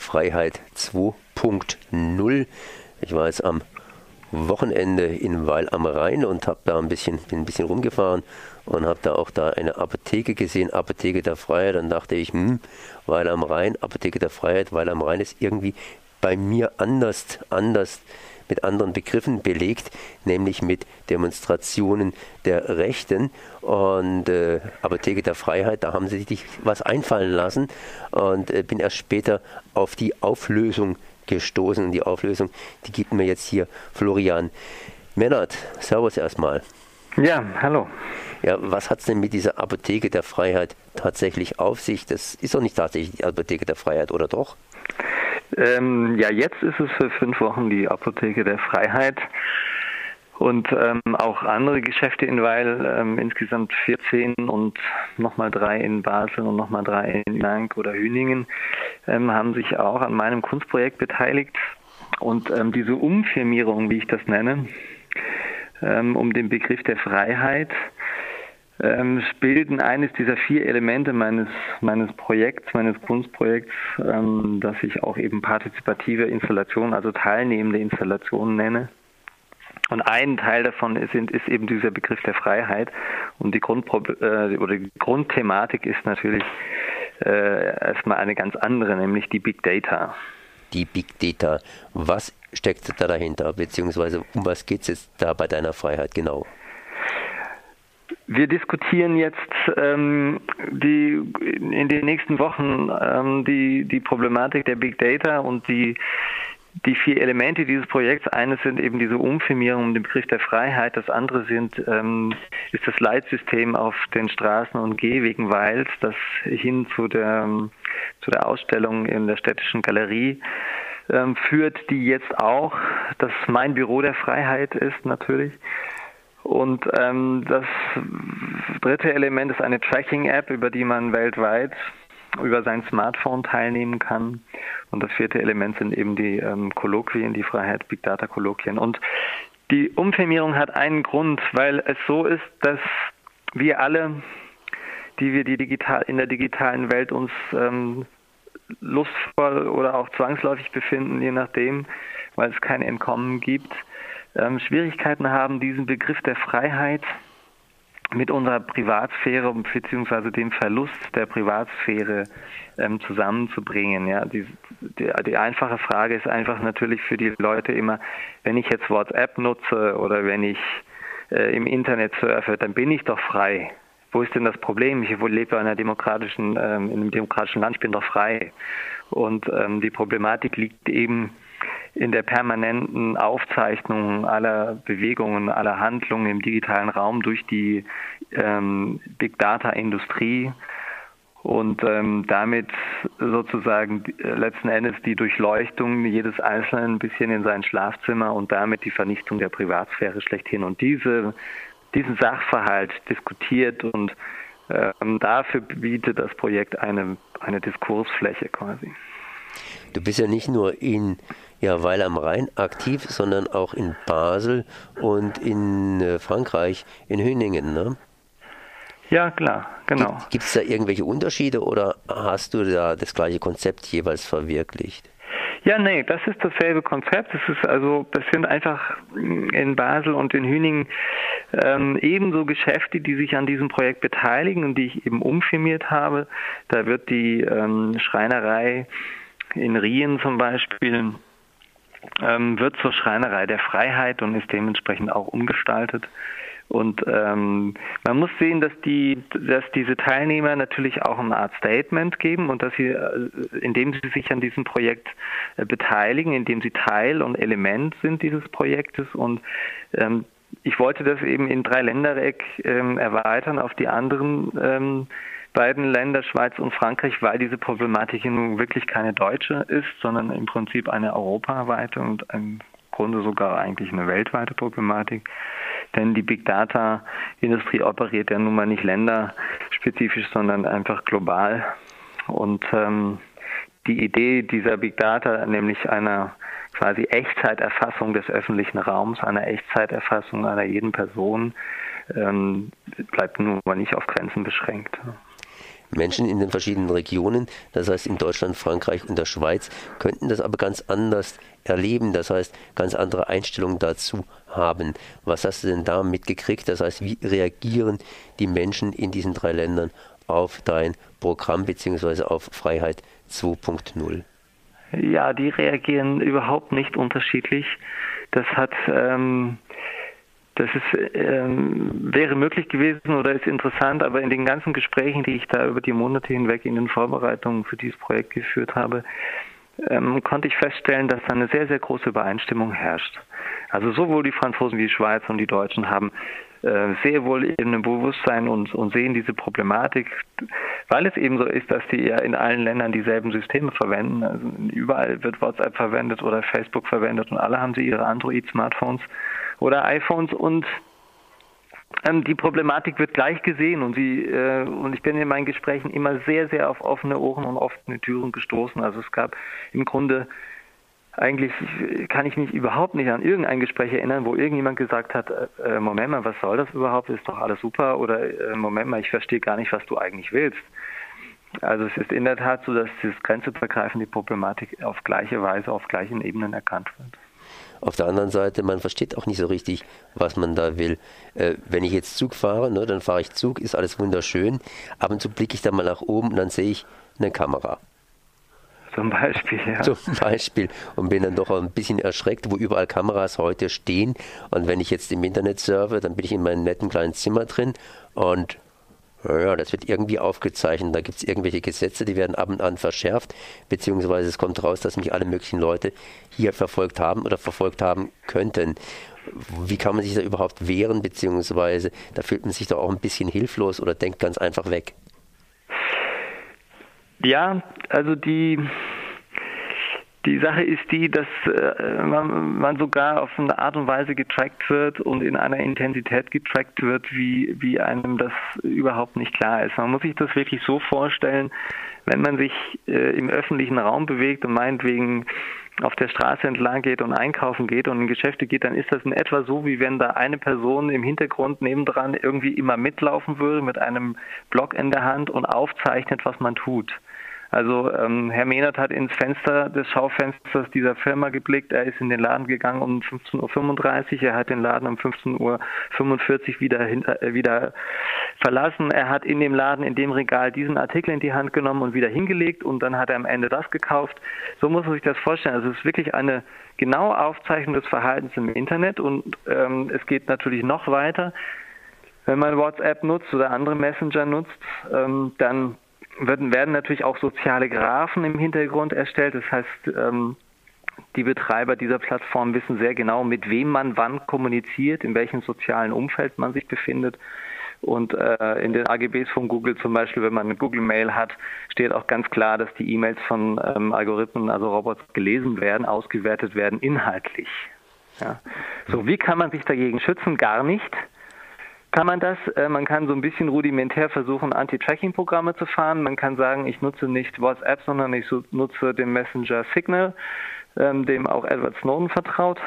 Freiheit 2.0. Ich war jetzt am Wochenende in Weil am Rhein und bin ein bisschen rumgefahren und habe da eine Apotheke gesehen, Apotheke der Freiheit. Dann dachte ich, Weil am Rhein, Apotheke der Freiheit, Weil am Rhein ist irgendwie bei mir anders mit anderen Begriffen belegt, nämlich mit Demonstrationen der Rechten. Und Apotheke der Freiheit, da haben sie sich was einfallen lassen und bin erst später auf die Auflösung gestoßen. Und die Auflösung, die gibt mir jetzt hier Florian Mennert. Servus erstmal. Ja, hallo. Ja, was hat es denn mit dieser Apotheke der Freiheit tatsächlich auf sich? Das ist doch nicht tatsächlich die Apotheke der Freiheit, oder doch? Ja, jetzt ist es für 5 Wochen die Apotheke der Freiheit und auch andere Geschäfte in Weil, insgesamt 14 und nochmal 3 in Basel und nochmal 3 in Lank oder Hüningen, haben sich auch an meinem Kunstprojekt beteiligt. Und diese Umfirmierung, wie ich das nenne, um den Begriff der Freiheit, bilden eines dieser 4 Elemente meines Projekts, meines Kunstprojekts, das ich auch eben partizipative Installationen, also teilnehmende Installationen nenne. Und ein Teil davon ist eben dieser Begriff der Freiheit. Und die Grundthematik ist natürlich erstmal eine ganz andere, nämlich die Big Data. Die Big Data, was steckt da dahinter, beziehungsweise um was geht es jetzt da bei deiner Freiheit genau? Wir diskutieren jetzt in den nächsten Wochen die Problematik der Big Data und die 4 Elemente dieses Projekts. Eines sind eben diese Umfirmierung um den Begriff der Freiheit. Das andere ist das Leitsystem auf den Straßen und Gehwegen Weils, das hin zu der Ausstellung in der Städtischen Galerie führt, die jetzt auch das Mein Büro der Freiheit ist natürlich. Und das dritte Element ist eine Tracking-App, über die man weltweit über sein Smartphone teilnehmen kann. Und das 4. Element sind eben die Kolloquien, die Freiheit Big Data Kolloquien. Und die Umfirmierung hat einen Grund, weil es so ist, dass wir alle, die wir in der digitalen Welt uns lustvoll oder auch zwangsläufig befinden, je nachdem, weil es kein Entkommen gibt, Schwierigkeiten haben, diesen Begriff der Freiheit mit unserer Privatsphäre bzw. dem Verlust der Privatsphäre zusammenzubringen. Ja, die einfache Frage ist einfach natürlich für die Leute immer, wenn ich jetzt WhatsApp nutze oder wenn ich im Internet surfe, dann bin ich doch frei. Wo ist denn das Problem? Ich lebe in einem demokratischen Land, ich bin doch frei. Und die Problematik liegt eben in der permanenten Aufzeichnung aller Bewegungen, aller Handlungen im digitalen Raum durch die Big Data Industrie und damit sozusagen letzten Endes die Durchleuchtung jedes Einzelnen ein bisschen in sein Schlafzimmer und damit die Vernichtung der Privatsphäre schlechthin. Und diesen Sachverhalt diskutiert und dafür bietet das Projekt eine Diskursfläche quasi. Du bist ja nicht nur in Weil am Rhein aktiv, sondern auch in Basel und in Frankreich, in Hüningen, ne? Ja, klar, genau. Gibt es da irgendwelche Unterschiede oder hast du da das gleiche Konzept jeweils verwirklicht? Ja, nee, das ist dasselbe Konzept. Das sind einfach in Basel und in Hüningen ebenso Geschäfte, die sich an diesem Projekt beteiligen und die ich eben umfirmiert habe. Da wird die Schreinerei in Rien zum Beispiel wird zur Schreinerei der Freiheit und ist dementsprechend auch umgestaltet. Und man muss sehen, dass diese Teilnehmer natürlich auch eine Art Statement geben und dass sie, indem sie sich an diesem Projekt beteiligen, indem sie Teil und Element sind dieses Projektes. Und ich wollte das eben in Dreiländereck erweitern auf die anderen beiden Länder, Schweiz und Frankreich, weil diese Problematik nun wirklich keine deutsche ist, sondern im Prinzip eine europaweite und im Grunde sogar eigentlich eine weltweite Problematik. Denn die Big Data Industrie operiert ja nun mal nicht länderspezifisch, sondern einfach global. Und die Idee dieser Big Data, nämlich einer quasi Echtzeiterfassung des öffentlichen Raums, einer Echtzeiterfassung einer jeden Person, bleibt nun mal nicht auf Grenzen beschränkt. Menschen in den verschiedenen Regionen, das heißt in Deutschland, Frankreich und der Schweiz, könnten das aber ganz anders erleben, das heißt ganz andere Einstellungen dazu haben. Was hast du denn da mitgekriegt? Das heißt, wie reagieren die Menschen in diesen 3 Ländern auf dein Programm bzw. auf Freiheit 2.0? Ja, die reagieren überhaupt nicht unterschiedlich. Wäre möglich gewesen oder ist interessant, aber in den ganzen Gesprächen, die ich da über die Monate hinweg in den Vorbereitungen für dieses Projekt geführt habe, konnte ich feststellen, dass da eine sehr, sehr große Übereinstimmung herrscht. Also sowohl die Franzosen wie die Schweizer und die Deutschen haben sehr wohl eben ein Bewusstsein und sehen diese Problematik, weil es eben so ist, dass die ja in allen Ländern dieselben Systeme verwenden. Also überall wird WhatsApp verwendet oder Facebook verwendet und alle haben sie ihre Android-Smartphones oder iPhones und die Problematik wird gleich gesehen und ich bin in meinen Gesprächen immer sehr, sehr auf offene Ohren und offene Türen gestoßen. Also es gab im Grunde eigentlich, kann ich mich überhaupt nicht an irgendein Gespräch erinnern, wo irgendjemand gesagt hat, Moment mal, was soll das überhaupt, ist doch alles super, oder Moment mal, ich verstehe gar nicht, was du eigentlich willst. Also es ist in der Tat so, dass das grenzübergreifend die Problematik auf gleiche Weise, auf gleichen Ebenen erkannt wird. Auf der anderen Seite, man versteht auch nicht so richtig, was man da will. Wenn ich jetzt Zug fahre, ne, dann fahre ich Zug, ist alles wunderschön. Ab und zu blicke ich dann mal nach oben und dann sehe ich eine Kamera. Zum Beispiel, ja. Zum Beispiel. Und bin dann doch ein bisschen erschreckt, wo überall Kameras heute stehen. Und wenn ich jetzt im Internet surfe, dann bin ich in meinem netten kleinen Zimmer drin und ja, das wird irgendwie aufgezeichnet. Da gibt es irgendwelche Gesetze, die werden ab und an verschärft, beziehungsweise es kommt raus, dass mich alle möglichen Leute hier verfolgt haben oder verfolgt haben könnten. Wie kann man sich da überhaupt wehren, beziehungsweise da fühlt man sich doch auch ein bisschen hilflos oder denkt ganz einfach weg? Ja, also die Sache ist die, dass man sogar auf eine Art und Weise getrackt wird und in einer Intensität getrackt wird, wie einem das überhaupt nicht klar ist. Man muss sich das wirklich so vorstellen, wenn man sich im öffentlichen Raum bewegt und meinetwegen auf der Straße entlang geht und einkaufen geht und in Geschäfte geht, dann ist das in etwa so, wie wenn da eine Person im Hintergrund nebendran irgendwie immer mitlaufen würde mit einem Block in der Hand und aufzeichnet, was man tut. Also Herr Mehnert hat ins Fenster des Schaufensters dieser Firma geblickt, er ist in den Laden gegangen um 15.35 Uhr, er hat den Laden um 15.45 Uhr wieder verlassen, er hat in dem Laden, in dem Regal diesen Artikel in die Hand genommen und wieder hingelegt und dann hat er am Ende das gekauft. So muss man sich das vorstellen, also es ist wirklich eine genaue Aufzeichnung des Verhaltens im Internet und es geht natürlich noch weiter. Wenn man WhatsApp nutzt oder andere Messenger nutzt, dann werden natürlich auch soziale Graphen im Hintergrund erstellt. Das heißt, die Betreiber dieser Plattform wissen sehr genau, mit wem man wann kommuniziert, in welchem sozialen Umfeld man sich befindet. Und in den AGBs von Google zum Beispiel, wenn man eine Google-Mail hat, steht auch ganz klar, dass die E-Mails von Algorithmen, also Robots, gelesen werden, ausgewertet werden, inhaltlich. Ja. So, wie kann man sich dagegen schützen? Gar nicht. Kann man das? Man kann so ein bisschen rudimentär versuchen, Anti-Tracking-Programme zu fahren. Man kann sagen, ich nutze nicht WhatsApp, sondern ich nutze den Messenger Signal, dem auch Edward Snowden vertraut.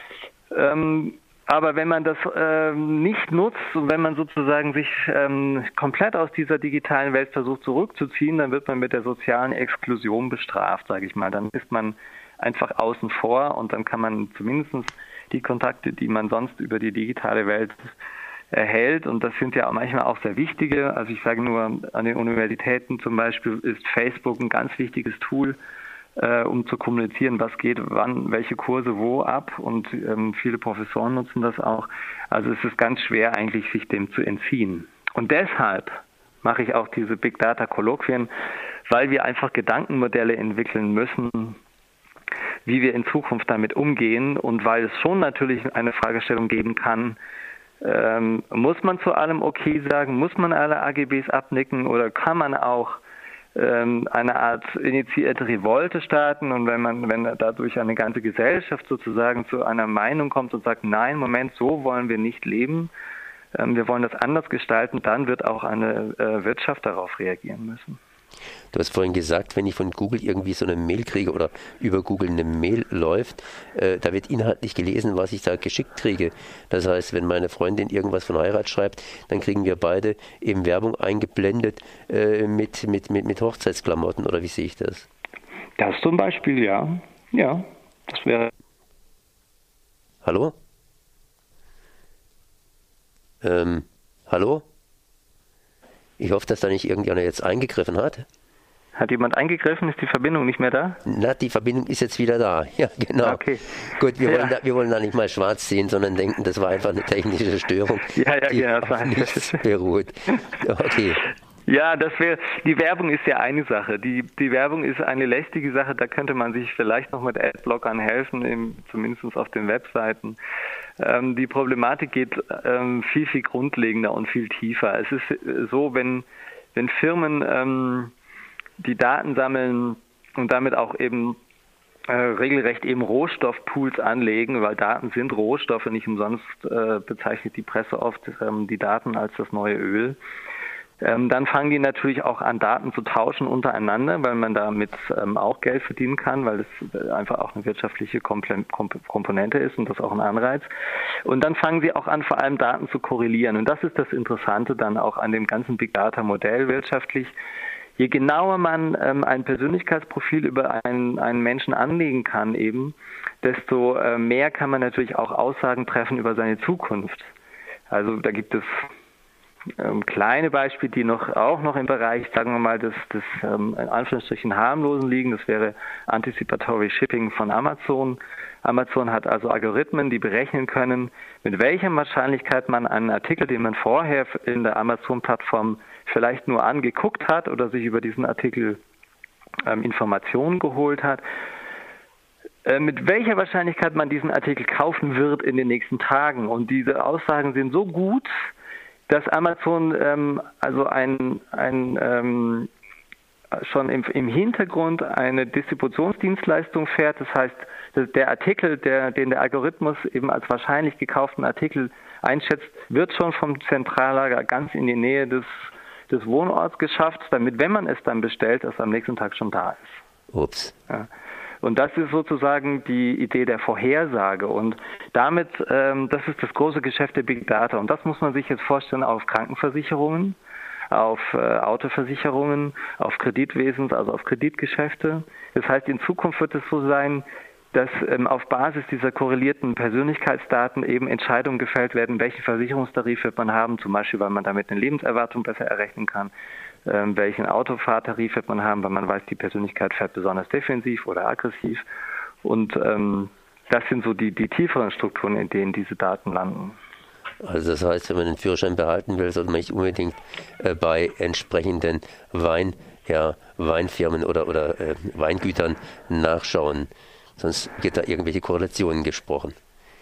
Aber wenn man das nicht nutzt und wenn man sozusagen sich komplett aus dieser digitalen Welt versucht zurückzuziehen, dann wird man mit der sozialen Exklusion bestraft, sage ich mal. Dann ist man einfach außen vor und dann kann man zumindest die Kontakte, die man sonst über die digitale Welt erhält, und das sind ja manchmal auch sehr wichtige, also ich sage nur, an den Universitäten zum Beispiel ist Facebook ein ganz wichtiges Tool, um zu kommunizieren, was geht, wann, welche Kurse wo ab, und viele Professoren nutzen das auch. Also es ist ganz schwer eigentlich, sich dem zu entziehen. Und deshalb mache ich auch diese Big Data Kolloquien, weil wir einfach Gedankenmodelle entwickeln müssen, wie wir in Zukunft damit umgehen, und weil es schon natürlich eine Fragestellung geben kann, muss man zu allem okay sagen, muss man alle AGBs abnicken, oder kann man auch eine Art initiierte Revolte starten, und wenn dadurch eine ganze Gesellschaft sozusagen zu einer Meinung kommt und sagt, nein, Moment, so wollen wir nicht leben, wir wollen das anders gestalten, dann wird auch eine Wirtschaft darauf reagieren müssen. Du hast vorhin gesagt, wenn ich von Google irgendwie so eine Mail kriege oder über Google eine Mail läuft, da wird inhaltlich gelesen, was ich da geschickt kriege. Das heißt, wenn meine Freundin irgendwas von Heirat schreibt, dann kriegen wir beide eben Werbung eingeblendet mit Hochzeitsklamotten, oder wie sehe ich das? Das zum Beispiel, ja. Ja, das wäre... Hallo? Hallo? Ich hoffe, dass da nicht irgendjemand jetzt eingegriffen hat. Hat jemand eingegriffen? Ist die Verbindung nicht mehr da? Na, die Verbindung ist jetzt wieder da. Ja, genau. Okay. Gut, wir wollen da nicht mal schwarz sehen, sondern denken, das war einfach eine technische Störung, die auf nichts beruht. Okay. Ja, die Werbung ist ja eine Sache. Die Werbung ist eine lästige Sache, da könnte man sich vielleicht noch mit Adblockern helfen, zumindest auf den Webseiten. Die Problematik geht viel, viel grundlegender und viel tiefer. Es ist so, wenn Firmen die Daten sammeln und damit auch eben regelrecht eben Rohstoffpools anlegen, weil Daten sind Rohstoffe, nicht umsonst bezeichnet die Presse oft die Daten als das neue Öl. Dann fangen die natürlich auch an, Daten zu tauschen untereinander, weil man damit auch Geld verdienen kann, weil es einfach auch eine wirtschaftliche Komponente ist und das auch ein Anreiz. Und dann fangen sie auch an, vor allem Daten zu korrelieren. Und das ist das Interessante dann auch an dem ganzen Big Data Modell wirtschaftlich. Je genauer man ein Persönlichkeitsprofil über einen Menschen anlegen kann eben, desto mehr kann man natürlich auch Aussagen treffen über seine Zukunft. Also da gibt es kleine Beispiele, die auch noch im Bereich, sagen wir mal, des in Anführungsstrichen harmlosen liegen. Das wäre Anticipatory Shipping von Amazon. Amazon hat also Algorithmen, die berechnen können, mit welcher Wahrscheinlichkeit man einen Artikel, den man vorher in der Amazon-Plattform vielleicht nur angeguckt hat oder sich über diesen Artikel Informationen geholt hat, mit welcher Wahrscheinlichkeit man diesen Artikel kaufen wird in den nächsten Tagen. Und diese Aussagen sind so gut, dass Amazon also schon im Hintergrund eine Distributionsdienstleistung fährt. Das heißt, der Artikel, den der Algorithmus eben als wahrscheinlich gekauften Artikel einschätzt, wird schon vom Zentrallager ganz in die Nähe des Wohnorts geschafft, damit, wenn man es dann bestellt, es am nächsten Tag schon da ist. Ups. Ja. Und das ist sozusagen die Idee der Vorhersage. Und damit, das ist das große Geschäft der Big Data. Und das muss man sich jetzt vorstellen auf Krankenversicherungen, auf Autoversicherungen, auf Kreditwesen, also auf Kreditgeschäfte. Das heißt, in Zukunft wird es so sein, dass auf Basis dieser korrelierten Persönlichkeitsdaten eben Entscheidungen gefällt werden, welchen Versicherungstarif wird man haben, zum Beispiel, weil man damit eine Lebenserwartung besser errechnen kann. Welchen Autofahrtarif wird man haben, weil man weiß, die Persönlichkeit fährt besonders defensiv oder aggressiv. Und das sind so die tieferen Strukturen, in denen diese Daten landen. Also das heißt, wenn man den Führerschein behalten will, sollte man nicht unbedingt bei entsprechenden Weinfirmen oder Weingütern nachschauen. Sonst wird da irgendwelche Korrelationen gesprochen.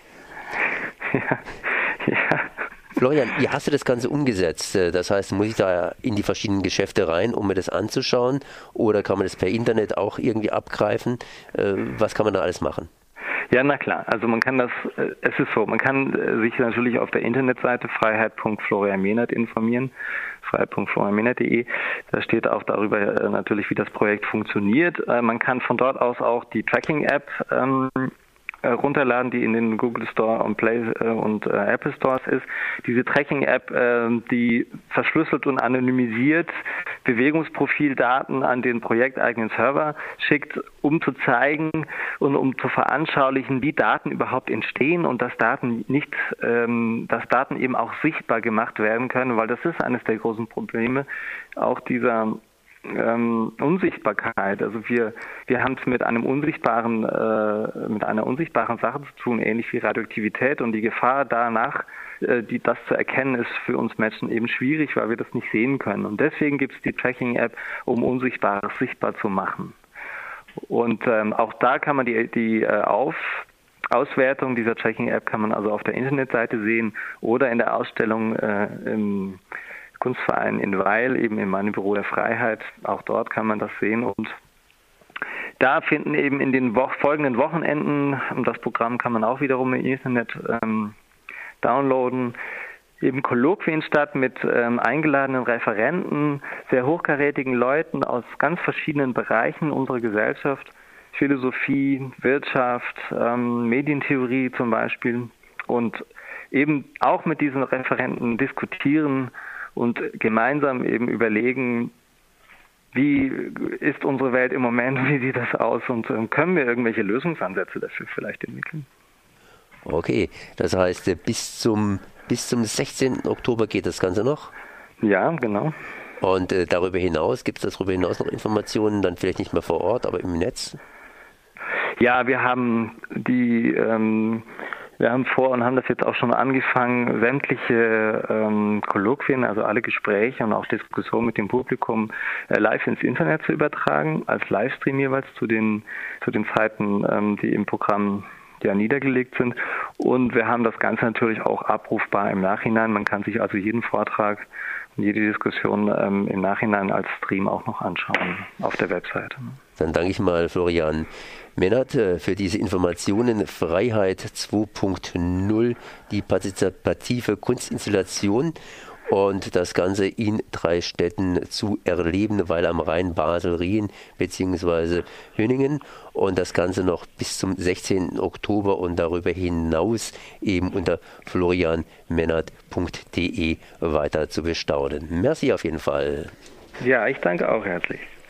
Ja. Florian, wie hast du das Ganze umgesetzt? Das heißt, muss ich da in die verschiedenen Geschäfte rein, um mir das anzuschauen? Oder kann man das per Internet auch irgendwie abgreifen? Was kann man da alles machen? Ja, na klar. Also man kann es ist so, man kann sich natürlich auf der Internetseite freiheit.florianmehnert informieren, freiheit.florianmehnert.de. Da steht auch darüber natürlich, wie das Projekt funktioniert. Man kann von dort aus auch die Tracking-App runterladen, die in den Google Store und Play und Apple Stores ist. Diese Tracking-App, die verschlüsselt und anonymisiert Bewegungsprofildaten an den projekteigenen Server schickt, um zu zeigen und um zu veranschaulichen, wie Daten überhaupt entstehen und dass Daten eben auch sichtbar gemacht werden können, weil das ist eines der großen Probleme auch dieser Unsichtbarkeit. Also wir haben es mit einer unsichtbaren Sache zu tun, ähnlich wie Radioaktivität, und die Gefahr danach, das zu erkennen, ist für uns Menschen eben schwierig, weil wir das nicht sehen können. Und deswegen gibt es die Tracking-App, um Unsichtbares sichtbar zu machen. Und auch da kann man die Auswertung dieser Tracking-App kann man also auf der Internetseite sehen oder in der Ausstellung im Kunstverein in Weil, eben in meinem Büro der Freiheit. Auch dort kann man das sehen. Und da finden eben in den folgenden Wochenenden, und das Programm kann man auch wiederum im Internet downloaden, eben Kolloquien statt mit eingeladenen Referenten, sehr hochkarätigen Leuten aus ganz verschiedenen Bereichen unserer Gesellschaft, Philosophie, Wirtschaft, Medientheorie zum Beispiel, und eben auch mit diesen Referenten diskutieren und gemeinsam eben überlegen, wie ist unsere Welt im Moment, wie sieht das aus und können wir irgendwelche Lösungsansätze dafür vielleicht entwickeln. Okay, das heißt, bis zum 16. Oktober geht das Ganze noch? Ja, genau. Und gibt es darüber hinaus noch Informationen, dann vielleicht nicht mehr vor Ort, aber im Netz? Ja, wir haben vor und haben das jetzt auch schon angefangen, sämtliche Kolloquien, also alle Gespräche und auch Diskussionen mit dem Publikum live ins Internet zu übertragen, als Livestream jeweils zu den Zeiten, die im Programm niedergelegt sind. Und wir haben das Ganze natürlich auch abrufbar im Nachhinein. Man kann sich also jeden Vortrag und jede Diskussion im Nachhinein als Stream auch noch anschauen auf der Webseite. Dann danke ich mal Florian Mennert für diese Informationen. Freiheit 2.0, die partizipative Kunstinstallation und das Ganze in 3 Städten zu erleben, Weil am Rhein, Basel, Rien bzw. Hüningen, und das Ganze noch bis zum 16. Oktober und darüber hinaus eben unter florianmennert.de weiter zu bestaunen. Merci auf jeden Fall. Ja, ich danke auch herzlich.